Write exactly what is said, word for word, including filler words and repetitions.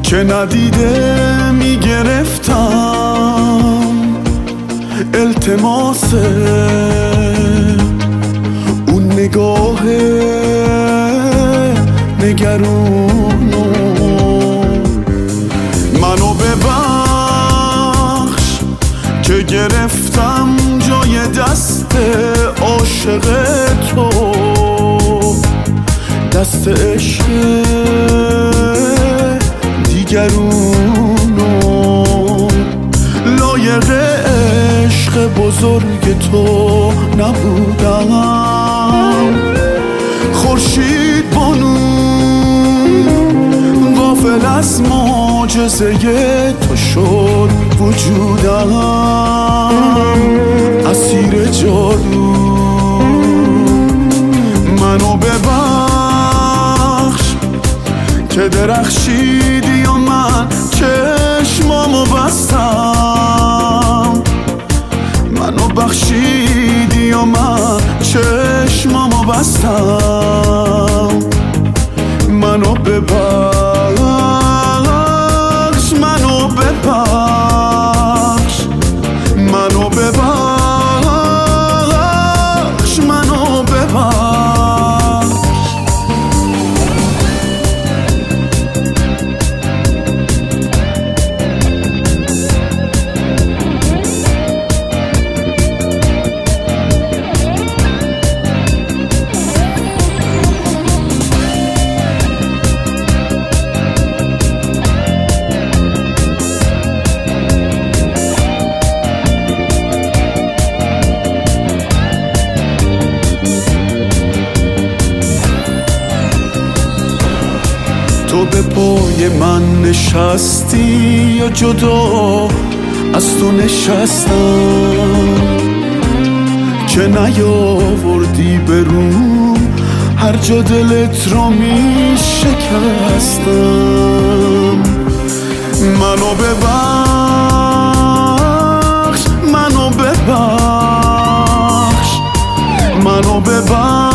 که ندیده میگرفتم التماس اون نگاه نگرونو. منو ببخش که گرفتم جای دست عاشق تو، دست عشق دیگرونو. لایق عشق بزرگ تو نبودم، خورشید بانو غافل از معجزه تو شد وجودم، اسیر جادو. منو ببخش که درخشیدی و من چشمامو بستم، منو بخشیدی و من چشمامو بستم. منو ببخش، منو ببخش، منو ببخش، منو ببخش. تو به پای من نشستی یا جدا از تو نشستم، که نیاوردی به روم هر جا دلت رو می شکستم. منو ببخش، منو ببخش، منو ببخش.